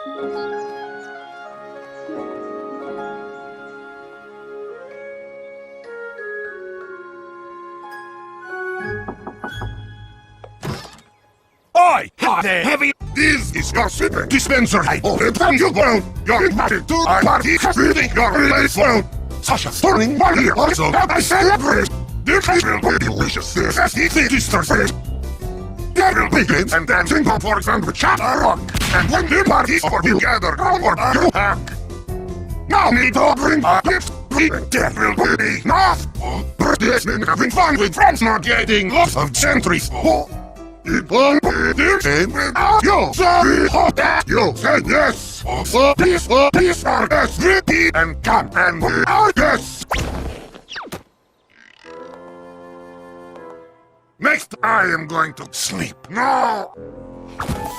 Oi! Hot heavy! This is your super dispenser. I open you world. You're invited to our party. Reading your release world. Such a thorny money also that I celebrate. This will be delicious. This is the distortion. There will be games and dancing for example chatter rock. And when the party's over, we'll gather round or you hack. Now need to bring a gift. There will be enough. This means having fun with friends, not getting lots of centuries. It won't be the same without you. Sorry, hope that you say yes. So please are yes, repeat and come and we are yes. Next, I am going to sleep now.